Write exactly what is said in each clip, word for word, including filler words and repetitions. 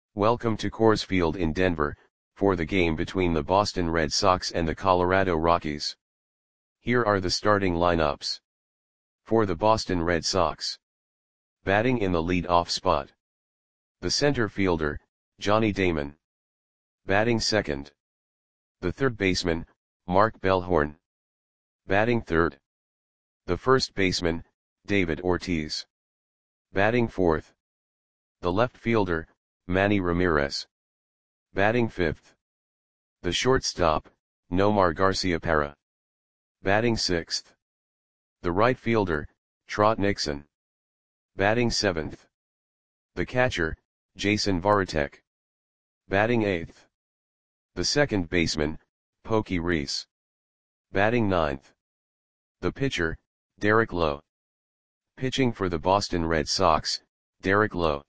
Welcome to Coors Field in Denver, for the game between the Boston Red Sox and the Colorado Rockies. Here are the starting lineups. For the Boston Red Sox. Batting in the lead-off spot. The center fielder, Johnny Damon. Batting second. The third baseman, Mark Bellhorn. Batting third. The first baseman, David Ortiz. Batting fourth. The left fielder, Manny Ramirez. Batting fifth. The shortstop, Nomar Garciaparra. Batting sixth. The right fielder, Trot Nixon. Batting seventh. The catcher, Jason Varitek. Batting eighth. The second baseman, Pokey Reese. Batting ninth. The pitcher, Derek Lowe. Pitching for the Boston Red Sox, Derek Lowe.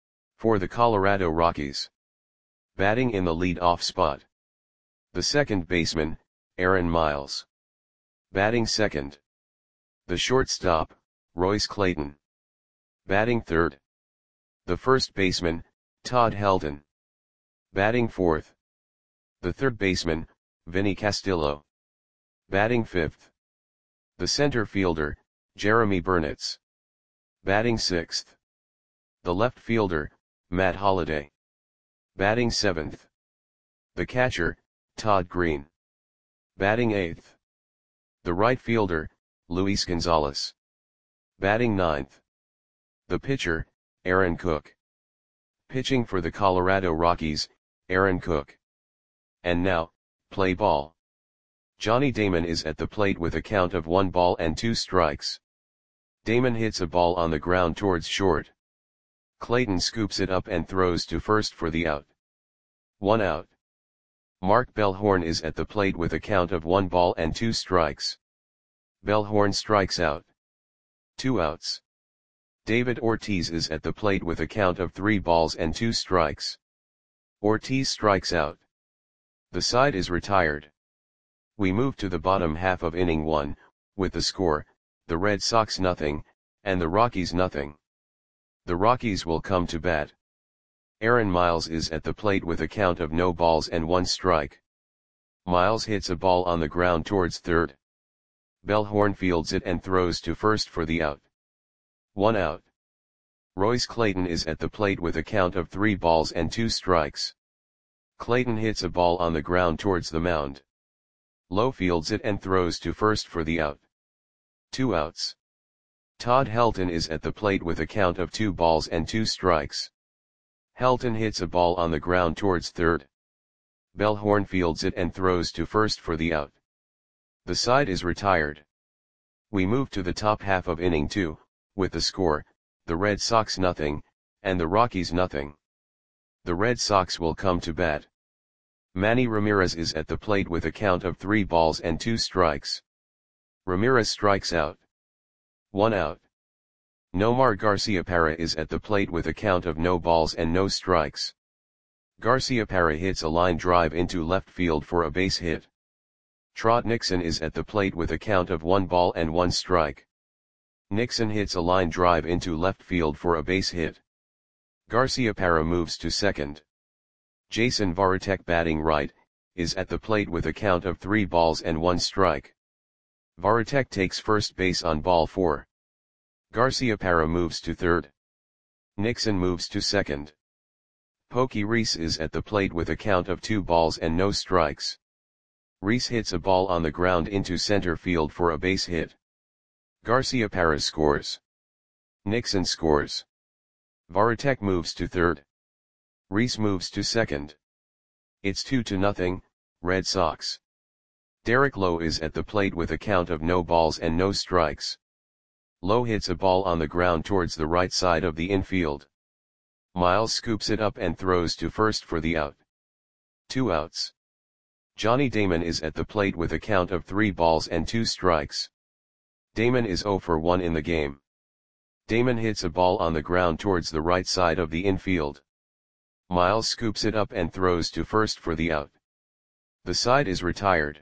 For the Colorado Rockies. Batting in the lead-off spot. The second baseman, Aaron Miles. Batting second. The shortstop, Royce Clayton. Batting third. The first baseman, Todd Helton. Batting fourth. The third baseman, Vinny Castillo. Batting fifth. The center fielder, Jeremy Burnitz. Batting sixth. The left fielder, Matt Holliday. Batting seventh. The catcher, Todd Green. Batting eighth. The right fielder, Luis Gonzalez. Batting ninth. The pitcher, Aaron Cook. Pitching for the Colorado Rockies, Aaron Cook. And now, play ball. Johnny Damon is at the plate with a count of one ball and two strikes. Damon hits a ball on the ground towards short. Clayton scoops it up and throws to first for the out. One out. Mark Bellhorn is at the plate with a count of one ball and two strikes. Bellhorn strikes out. Two outs. David Ortiz is at the plate with a count of three balls and two strikes. Ortiz strikes out. The side is retired. We move to the bottom half of inning one, with the score, the Red Sox nothing, and the Rockies nothing. The Rockies will come to bat. Aaron Miles is at the plate with a count of no balls and one strike. Miles hits a ball on the ground towards third. Bellhorn fields it and throws to first for the out. One out. Royce Clayton is at the plate with a count of three balls and two strikes. Clayton hits a ball on the ground towards the mound. Lowe fields it and throws to first for the out. Two outs. Todd Helton is at the plate with a count of two balls and two strikes. Helton hits a ball on the ground towards third. Bellhorn fields it and throws to first for the out. The side is retired. We move to the top half of inning two, with the score, the Red Sox nothing, and the Rockies nothing. The Red Sox will come to bat. Manny Ramirez is at the plate with a count of three balls and two strikes. Ramirez strikes out. One out. Nomar Garciaparra is at the plate with a count of no balls and no strikes. Garciaparra hits a line drive into left field for a base hit. Trot Nixon is at the plate with a count of one ball and one strike. Nixon hits a line drive into left field for a base hit. Garciaparra moves to second. Jason Varitek, batting right, is at the plate with a count of three balls and one strike. Varitek takes first base on ball four. Garciaparra moves to third. Nixon moves to second. Pokey Reese is at the plate with a count of two balls and no strikes. Reese hits a ball on the ground into center field for a base hit. Garciaparra scores. Nixon scores. Varitek moves to third. Reese moves to second. It's two to nothing, Red Sox. Derek Lowe is at the plate with a count of no balls and no strikes. Lowe hits a ball on the ground towards the right side of the infield. Miles scoops it up and throws to first for the out. Two outs. Johnny Damon is at the plate with a count of three balls and two strikes. Damon is zero for one in the game. Damon hits a ball on the ground towards the right side of the infield. Miles scoops it up and throws to first for the out. The side is retired.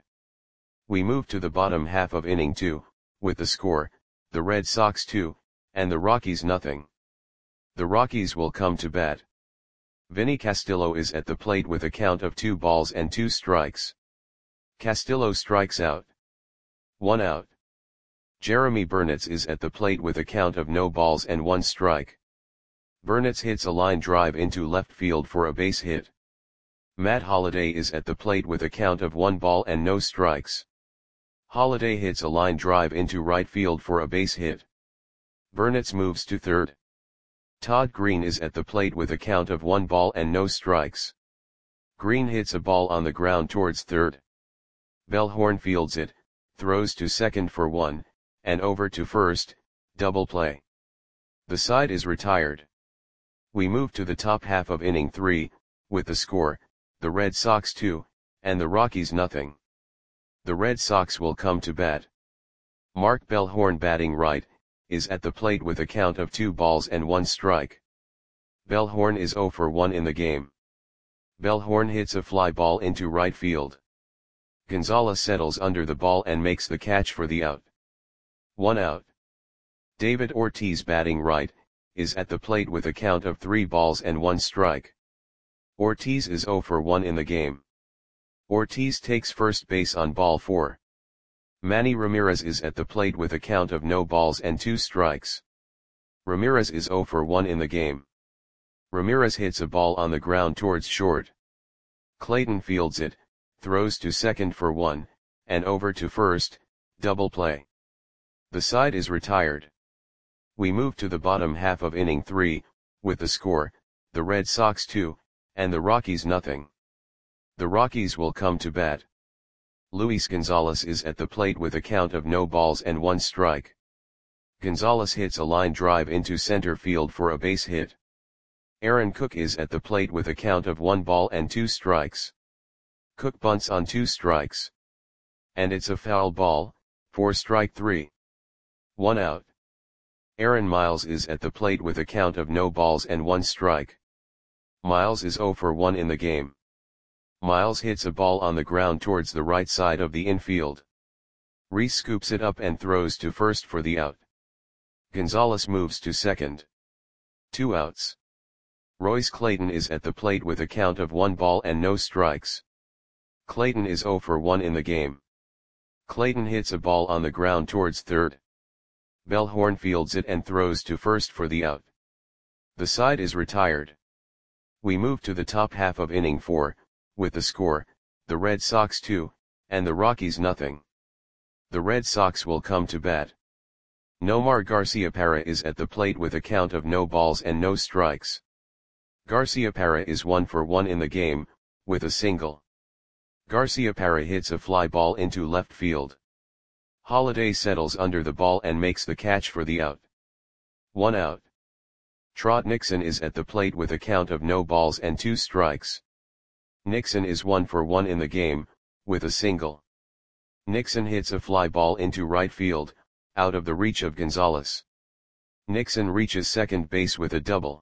We move to the bottom half of inning two, with the score, the Red Sox two, and the Rockies nothing. The Rockies will come to bat. Vinny Castillo is at the plate with a count of two balls and two strikes. Castillo strikes out. One out. Jeremy Burnitz is at the plate with a count of no balls and one strike. Burnitz hits a line drive into left field for a base hit. Matt Holliday is at the plate with a count of one ball and no strikes. Holliday hits a line drive into right field for a base hit. Burnitz moves to third. Todd Green is at the plate with a count of one ball and no strikes. Green hits a ball on the ground towards third. Bellhorn fields it, throws to second for one, and over to first, double play. The side is retired. We move to the top half of inning three, with the score, the Red Sox two, and the Rockies nothing. The Red Sox will come to bat. Mark Bellhorn, batting right, is at the plate with a count of two balls and one strike. Bellhorn is zero for one in the game. Bellhorn hits a fly ball into right field. Gonzalez settles under the ball and makes the catch for the out. One out. David Ortiz, batting right, is at the plate with a count of three balls and one strike. Ortiz is zero for one in the game. Ortiz takes first base on ball four. Manny Ramirez is at the plate with a count of no balls and two strikes. Ramirez is zero for one in the game. Ramirez hits a ball on the ground towards short. Clayton fields it, throws to second for one, and over to first, double play. The side is retired. We move to the bottom half of inning three, with the score, the Red Sox two, and the Rockies nothing. The Rockies will come to bat. Luis Gonzalez is at the plate with a count of no balls and one strike. Gonzalez hits a line drive into center field for a base hit. Aaron Cook is at the plate with a count of one ball and two strikes. Cook bunts on two strikes. And it's a foul ball, for strike three. One out. Aaron Miles is at the plate with a count of no balls and one strike. Miles is zero for one in the game. Miles hits a ball on the ground towards the right side of the infield. Reese scoops it up and throws to first for the out. Gonzalez moves to second. Two outs. Royce Clayton is at the plate with a count of one ball and no strikes. Clayton is zero for one in the game. Clayton hits a ball on the ground towards third. Bellhorn fields it and throws to first for the out. The side is retired. We move to the top half of inning four, with the score, the Red Sox two, and the Rockies nothing. The Red Sox will come to bat. Nomar Garciaparra is at the plate with a count of no balls and no strikes. Garciaparra is one for one in the game, with a single. Garciaparra hits a fly ball into left field. Holliday settles under the ball and makes the catch for the out. One out. Trot Nixon is at the plate with a count of no balls and two strikes. Nixon is one for one in the game, with a single. Nixon hits a fly ball into right field, out of the reach of Gonzalez. Nixon reaches second base with a double.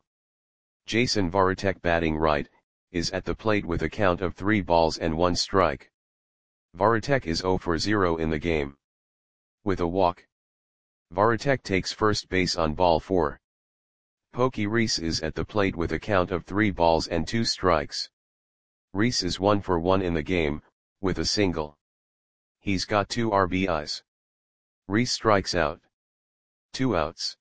Jason Varitek, batting right, is at the plate with a count of three balls and one strike. Varitek is zero for zero in the game. With a walk. Varitek takes first base on ball four. Pokey Reese is at the plate with a count of three balls and two strikes. Reese is one for one in the game, with a single. He's got two R B Is. Reese strikes out. Two outs.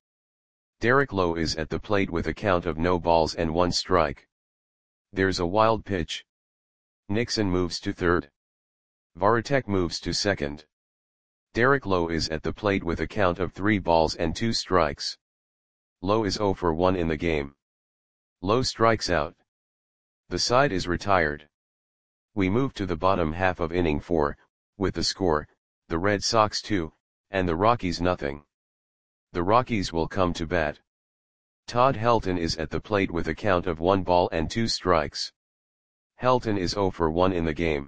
Derek Lowe is at the plate with a count of no balls and one strike. There's a wild pitch. Nixon moves to third. Varitek moves to second. Derek Lowe is at the plate with a count of three balls and two strikes. Lowe is zero for one in the game. Lowe strikes out. The side is retired. We move to the bottom half of inning four, with the score, the Red Sox two, and the Rockies nothing. The Rockies will come to bat. Todd Helton is at the plate with a count of one ball and two strikes. Helton is zero for one in the game.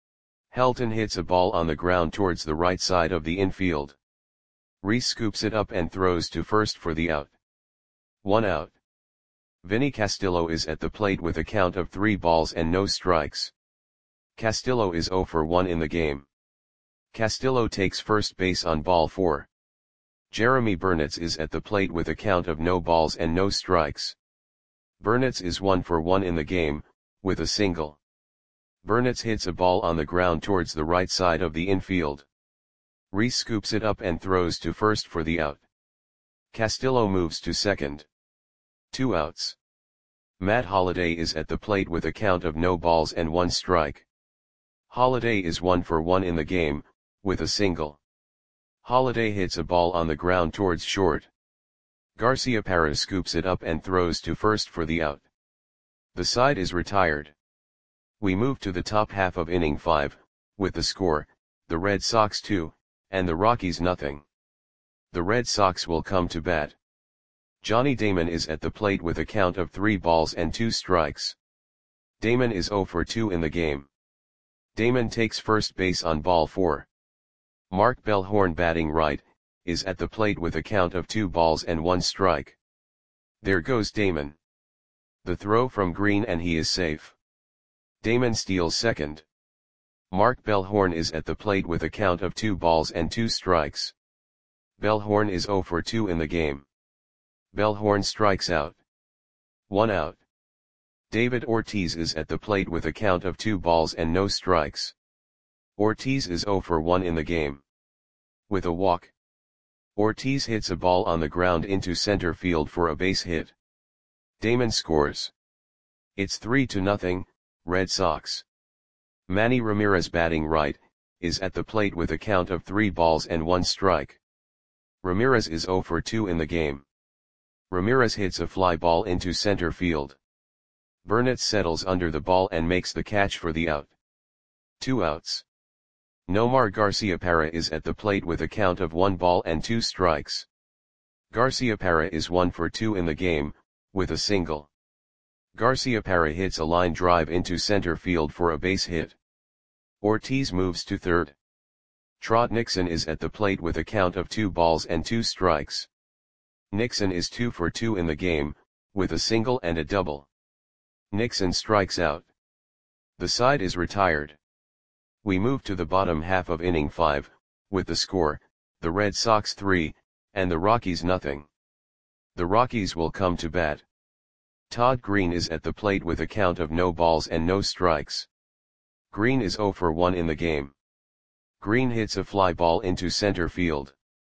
Helton hits a ball on the ground towards the right side of the infield. Reese scoops it up and throws to first for the out. One out. Vinny Castillo is at the plate with a count of three balls and no strikes. Castillo is zero for one in the game. Castillo takes first base on ball four. Jeremy Burnitz is at the plate with a count of no balls and no strikes. Burnitz is one for one in the game, with a single. Burnitz hits a ball on the ground towards the right side of the infield. Reese scoops it up and throws to first for the out. Castillo moves to second. Two outs. Matt Holliday is at the plate with a count of no balls and one strike. Holliday is one for one in the game, with a single. Holliday hits a ball on the ground towards short. Garciaparra scoops it up and throws to first for the out. The side is retired. We move to the top half of inning five, with the score, the Red Sox two, and the Rockies nothing. The Red Sox will come to bat. Johnny Damon is at the plate with a count of three balls and two strikes. Damon is oh for two in the game. Damon takes first base on ball four. Mark Bellhorn, batting right, is at the plate with a count of two balls and one strike. There goes Damon. The throw from Green and he is safe. Damon steals second. Mark Bellhorn is at the plate with a count of two balls and two strikes. Bellhorn is oh for two in the game. Bellhorn strikes out. One out. David Ortiz is at the plate with a count of two balls and no strikes. Ortiz is oh for one in the game. With a walk. Ortiz hits a ball on the ground into center field for a base hit. Damon scores. It's three to nothing, Red Sox. Manny Ramirez, batting right, is at the plate with a count of three balls and one strike. Ramirez is oh for two in the game. Ramirez hits a fly ball into center field. Burnitz settles under the ball and makes the catch for the out. Two outs. Nomar Garciaparra is at the plate with a count of one ball and two strikes. Garciaparra is one for two in the game, with a single. Garciaparra hits a line drive into center field for a base hit. Ortiz moves to third. Trot Nixon is at the plate with a count of two balls and two strikes. Nixon is two for two in the game, with a single and a double. Nixon strikes out. The side is retired. We move to the bottom half of inning five, with the score, the Red Sox three, and the Rockies nothing. The Rockies will come to bat. Todd Green is at the plate with a count of no balls and no strikes. Green is oh for one in the game. Green hits a fly ball into center field.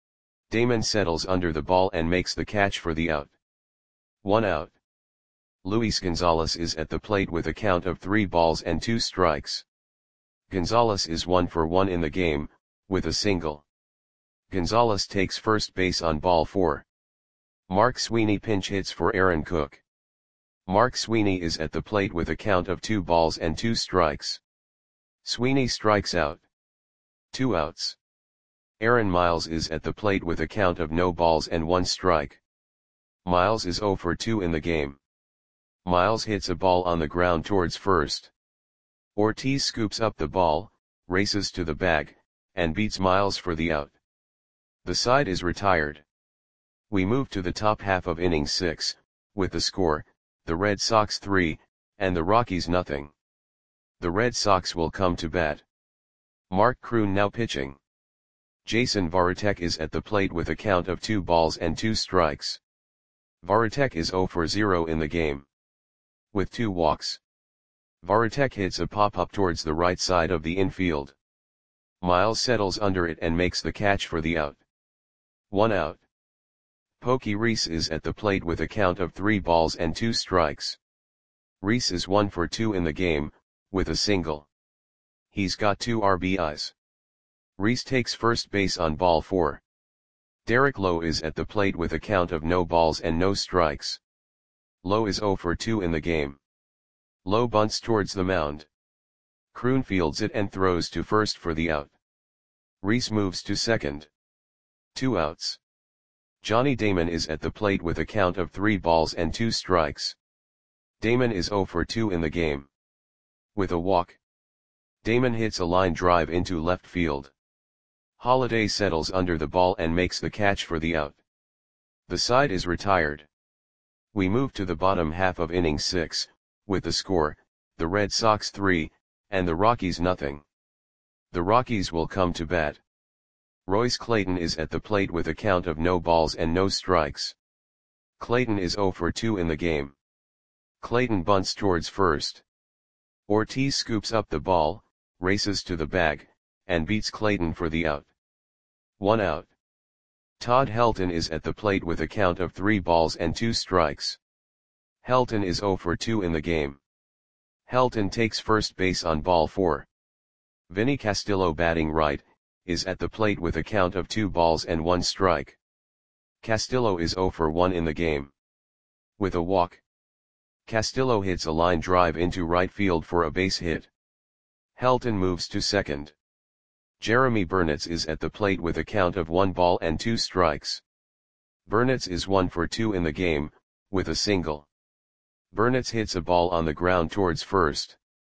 Damon settles under the ball and makes the catch for the out. One out. Luis Gonzalez is at the plate with a count of three balls and two strikes. Gonzalez is one for one in the game, with a single. Gonzalez takes first base on ball four. Mark Sweeney pinch hits for Aaron Cook. Mark Sweeney is at the plate with a count of two balls and two strikes. Sweeney strikes out. Two outs. Aaron Miles is at the plate with a count of no balls and one strike. Miles is oh for two in the game. Miles hits a ball on the ground towards first. Ortiz scoops up the ball, races to the bag, and beats Miles for the out. The side is retired. We move to the top half of inning six, with the score, the Red Sox three, and the Rockies nothing. The Red Sox will come to bat. Mark Kroon now pitching. Jason Varitek is at the plate with a count of two balls and two strikes. Varitek is oh for zero in the game. With two walks. Varitek hits a pop-up towards the right side of the infield. Miles settles under it and makes the catch for the out. One out. Pokey Reese is at the plate with a count of three balls and two strikes. Reese is one for two in the game, with a single. He's got two R B Is. Reese takes first base on ball four. Derek Lowe is at the plate with a count of no balls and no strikes. Lowe is oh for two in the game. Lowe bunts towards the mound. Kroon fields it and throws to first for the out. Reese moves to second. Two outs. Johnny Damon is at the plate with a count of three balls and two strikes. Damon is oh for two in the game. With a walk. Damon hits a line drive into left field. Holliday settles under the ball and makes the catch for the out. The side is retired. We move to the bottom half of inning six, with the score, the Red Sox three, and the Rockies nothing. The Rockies will come to bat. Royce Clayton is at the plate with a count of no balls and no strikes. Clayton is oh for two in the game. Clayton bunts towards first. Ortiz scoops up the ball, races to the bag, and beats Clayton for the out. One out. Todd Helton is at the plate with a count of three balls and two strikes. Helton is zero for two in the game. Helton takes first base on ball four. Vinny Castillo, batting right, is at the plate with a count of two balls and one strike. Castillo is zero for one in the game. With a walk, Castillo hits a line drive into right field for a base hit. Helton moves to second. Jeremy Burnitz is at the plate with a count of one ball and two strikes. Burnitz is one for two in the game, with a single. Burnitz hits a ball on the ground towards first.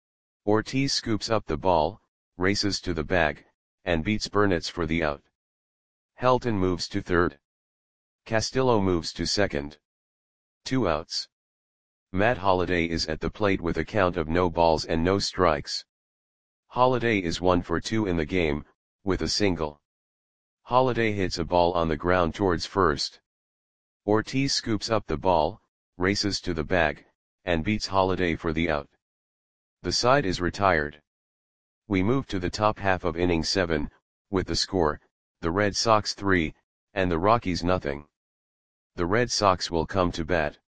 Ortiz scoops up the ball, races to the bag, and beats Burnitz for the out. Helton moves to third. Castillo moves to second. Two outs. Matt Holliday is at the plate with a count of no balls and no strikes. Holliday is one for two in the game, with a single. Holliday hits a ball on the ground towards first. Ortiz scoops up the ball, races to the bag, and beats Holliday for the out. The side is retired. We move to the top half of inning seven, with the score, the Red Sox three, and the Rockies nothing. The Red Sox will come to bat.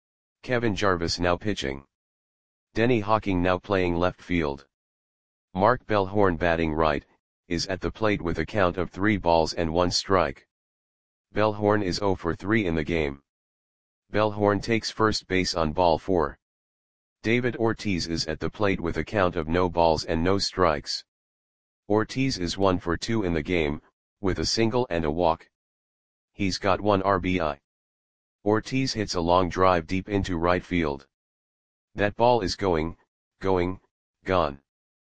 Kevin Jarvis now pitching. Denny Hawking now playing left field. Mark Bellhorn, batting right, is at the plate with a count of three balls and one strike. Bellhorn is zero for three in the game. Bellhorn takes first base on ball four. David Ortiz is at the plate with a count of no balls and no strikes. Ortiz is one for two in the game, with a single and a walk. He's got one R B I. Ortiz hits a long drive deep into right field. That ball is going, going, gone.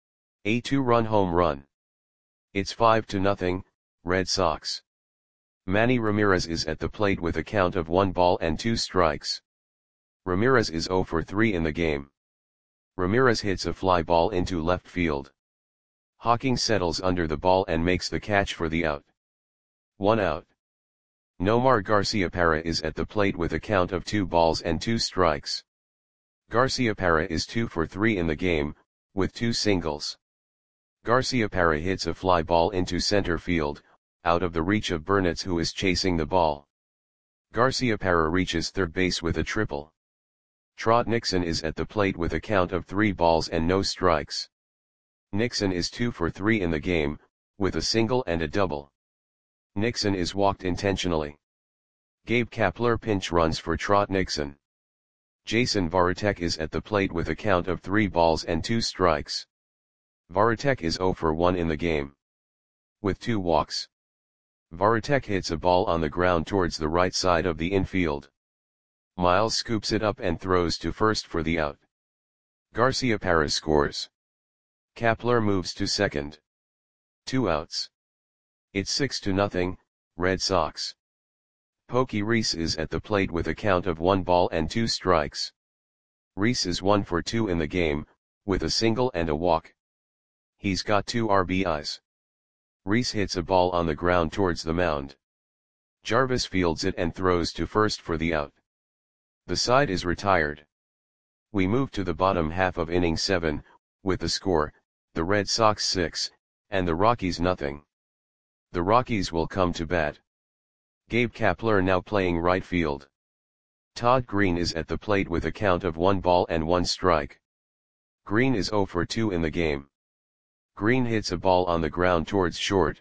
A two-run home run. It's five to nothing, Red Sox. Manny Ramirez is at the plate with a count of one ball and two strikes. Ramirez is zero for three in the game. Ramirez hits a fly ball into left field. Hawking settles under the ball and makes the catch for the out. One out. Nomar Garciaparra is at the plate with a count of two balls and two strikes. Garciaparra is two for three in the game, with two singles. Garciaparra hits a fly ball into center field, out of the reach of Burnitz, who is chasing the ball. Garciaparra reaches third base with a triple. Trot Nixon is at the plate with a count of three balls and no strikes. Nixon is two for three in the game, with a single and a double. Nixon is walked intentionally. Gabe Kapler pinch runs for Trot Nixon. Jason Varitek is at the plate with a count of three balls and two strikes. Varitek is zero for one in the game. With two walks. Varitek hits a ball on the ground towards the right side of the infield. Miles scoops it up and throws to first for the out. Garciaparra scores. Kapler moves to second. Two outs. It's six to nothing, Red Sox. Pokey Reese is at the plate with a count of one ball and two strikes. Reese is one for two in the game, with a single and a walk. He's got two R B Is. Reese hits a ball on the ground towards the mound. Jarvis fields it and throws to first for the out. The side is retired. We move to the bottom half of inning seven, with the score, the Red Sox six, and the Rockies nothing. The Rockies will come to bat. Gabe Kapler now playing right field. Todd Green is at the plate with a count of one ball and one strike. Green is zero for two in the game. Green hits a ball on the ground towards short.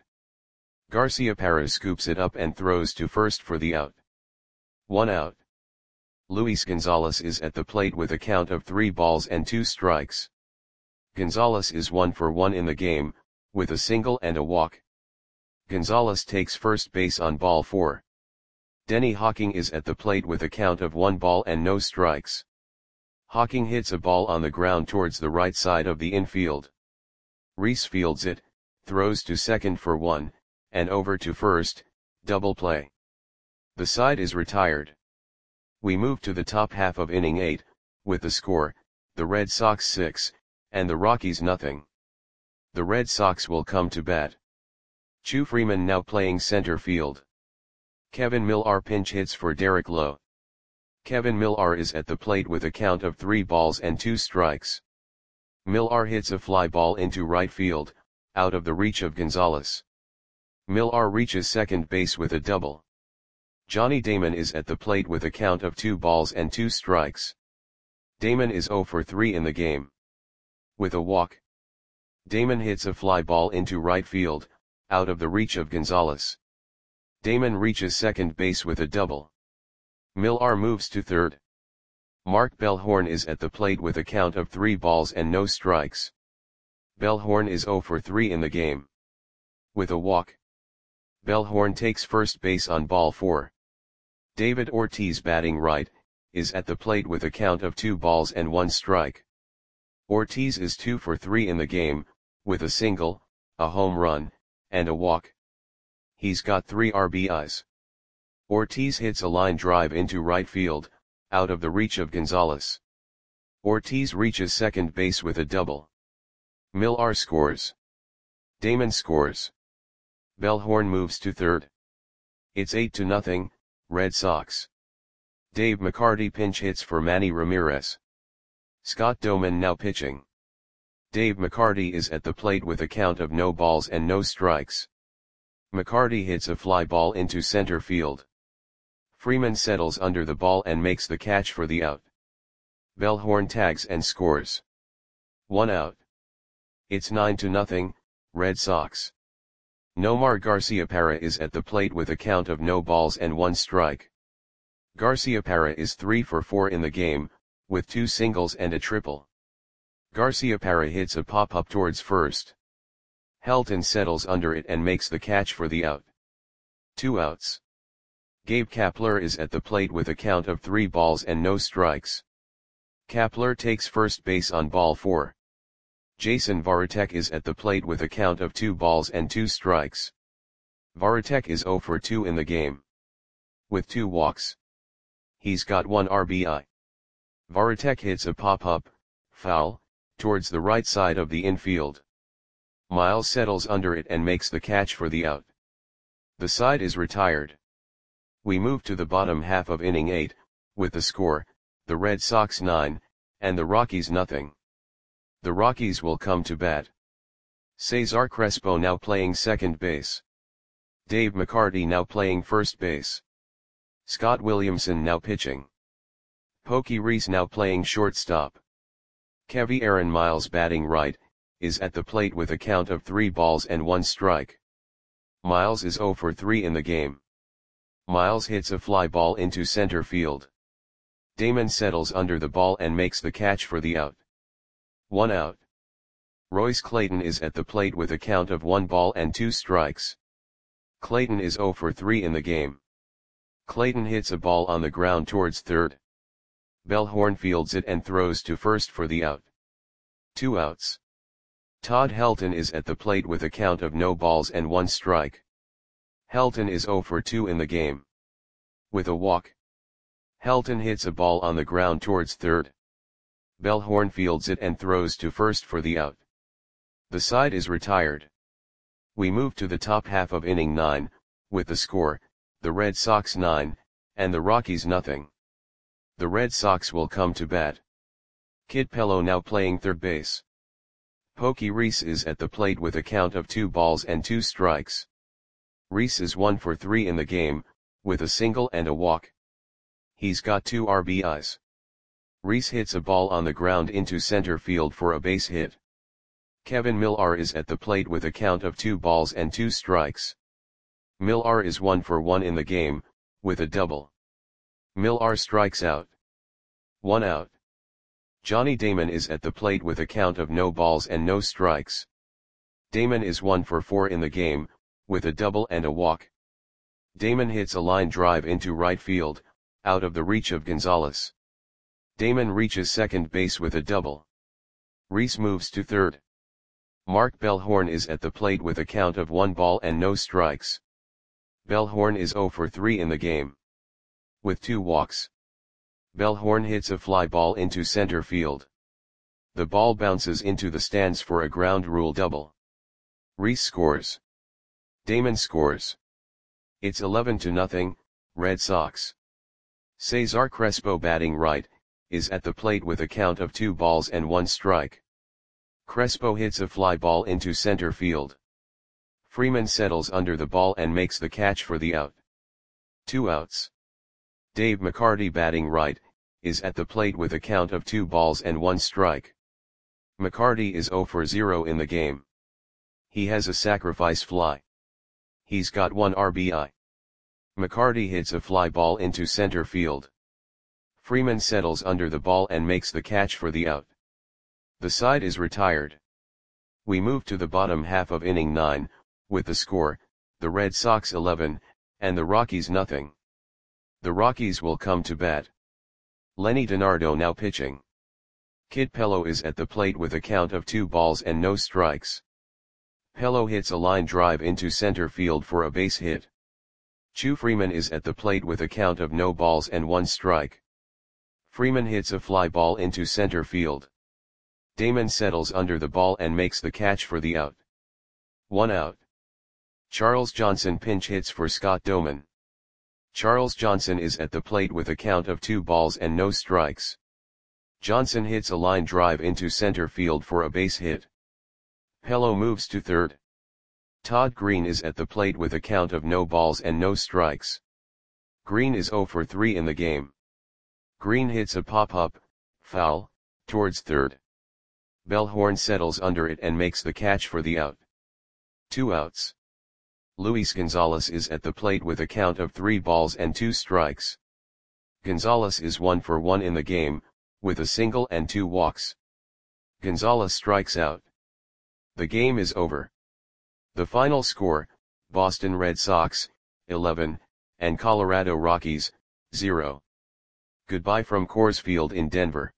Garciaparra scoops it up and throws to first for the out. One out. Luis Gonzalez is at the plate with a count of three balls and two strikes. Gonzalez is one for one in the game, with a single and a walk. Gonzalez takes first base on ball four. Denny Hawking is at the plate with a count of one ball and no strikes. Hawking hits a ball on the ground towards the right side of the infield. Reese fields it, throws to second for one, and over to first, double play. The side is retired. We move to the top half of inning eight, with the score, the Red Sox six, and the Rockies nothing. The Red Sox will come to bat. Chu Freeman now playing center field. Kevin Millar pinch hits for Derek Lowe. Kevin Millar is at the plate with a count of three balls and two strikes. Millar hits a fly ball into right field, out of the reach of Gonzalez. Millar reaches second base with a double. Johnny Damon is at the plate with a count of two balls and two strikes. Damon is zero for three in the game. With a walk, Damon hits a fly ball into right field, out of the reach of Gonzalez. Damon reaches second base with a double. Millar moves to third. Mark Bellhorn is at the plate with a count of three balls and no strikes. Bellhorn is zero for three in the game. With a walk, Bellhorn takes first base on ball four. David Ortiz, batting right, is at the plate with a count of two balls and one strike. Ortiz is two for three in the game, with a single, a home run, and a walk. He's got three R B Is. Ortiz hits a line drive into right field, out of the reach of Gonzalez. Ortiz reaches second base with a double. Millar scores. Damon scores. Bellhorn moves to third. It's eight to nothing, Red Sox. Dave McCarty pinch hits for Manny Ramirez. Scott Doman now pitching. Dave McCarty is at the plate with a count of no balls and no strikes. McCarty hits a fly ball into center field. Freeman settles under the ball and makes the catch for the out. Bellhorn tags and scores. One out. It's nine to nothing, Red Sox. Nomar Garciaparra is at the plate with a count of no balls and one strike. Garciaparra is three for four in the game, with two singles and a triple. Garciaparra hits a pop-up towards first. Helton settles under it and makes the catch for the out. Two outs. Gabe Kapler is at the plate with a count of three balls and no strikes. Kapler takes first base on ball four. Jason Varitek is at the plate with a count of two balls and two strikes. Varitek is zero for two in the game. With two walks, he's got one R B I. Varitek hits a pop-up, foul, towards the right side of the infield. Miles settles under it and makes the catch for the out. The side is retired. We move to the bottom half of inning eight, with the score, the Red Sox nine, and the Rockies nothing. The Rockies will come to bat. Cesar Crespo now playing second base. Dave McCarty now playing first base. Scott Williamson now pitching. Pokey Reese now playing shortstop. Kevy Aaron Miles, batting right, is at the plate with a count of three balls and one strike. Miles is zero for three in the game. Miles hits a fly ball into center field. Damon settles under the ball and makes the catch for the out. One out. Royce Clayton is at the plate with a count of one ball and two strikes. Clayton is zero for three in the game. Clayton hits a ball on the ground towards third. Bellhorn fields it and throws to first for the out. Two outs. Todd Helton is at the plate with a count of no balls and one strike. Helton is zero for two in the game. With a walk, Helton hits a ball on the ground towards third. Bellhorn fields it and throws to first for the out. The side is retired. We move to the top half of inning nine, with the score, the Red Sox nine, and the Rockies nothing. The Red Sox will come to bat. Kid Pello now playing third base. Pokey Reese is at the plate with a count of two balls and two strikes. Reese is one for three in the game, with a single and a walk. He's got two R B Is. Reese hits a ball on the ground into center field for a base hit. Kevin Millar is at the plate with a count of two balls and two strikes. Millar is one for one in the game, with a double. Millar strikes out. One out. Johnny Damon is at the plate with a count of no balls and no strikes. Damon is one for four in the game, with a double and a walk. Damon hits a line drive into right field, out of the reach of Gonzalez. Damon reaches second base with a double. Reese moves to third. Mark Bellhorn is at the plate with a count of one ball and no strikes. Bellhorn is zero for three in the game. With two walks, Bellhorn hits a fly ball into center field. The ball bounces into the stands for a ground rule double. Reese scores. Damon scores. It's eleven to nothing, Red Sox. Cesar Crespo batting right, is at the plate with a count of two balls and one strike. Crespo hits a fly ball into center field. Freeman settles under the ball and makes the catch for the out. Two outs. Dave McCarty batting right, is at the plate with a count of two balls and one strike. McCarty is zero for zero in the game. He has a sacrifice fly. He's got one R B I. McCarty hits a fly ball into center field. Freeman settles under the ball and makes the catch for the out. The side is retired. We move to the bottom half of inning nine, with the score, the Red Sox eleven, and the Rockies nothing. The Rockies will come to bat. Lenny DiNardo now pitching. Kid Pello is at the plate with a count of two balls and no strikes. Pello hits a line drive into center field for a base hit. Chu Freeman is at the plate with a count of no balls and one strike. Freeman hits a fly ball into center field. Damon settles under the ball and makes the catch for the out. One out. Charles Johnson pinch hits for Scott Doman. Charles Johnson is at the plate with a count of two balls and no strikes. Johnson hits a line drive into center field for a base hit. Pello moves to third. Todd Green is at the plate with a count of no balls and no strikes. Green is zero for three in the game. Green hits a pop-up, foul, towards third. Bellhorn settles under it and makes the catch for the out. Two outs. Luis Gonzalez is at the plate with a count of three balls and two strikes. Gonzalez is one for one in the game, with a single and two walks. Gonzalez strikes out. The game is over. The final score, Boston Red Sox, eleven, and Colorado Rockies, zero. Goodbye from Coors Field in Denver.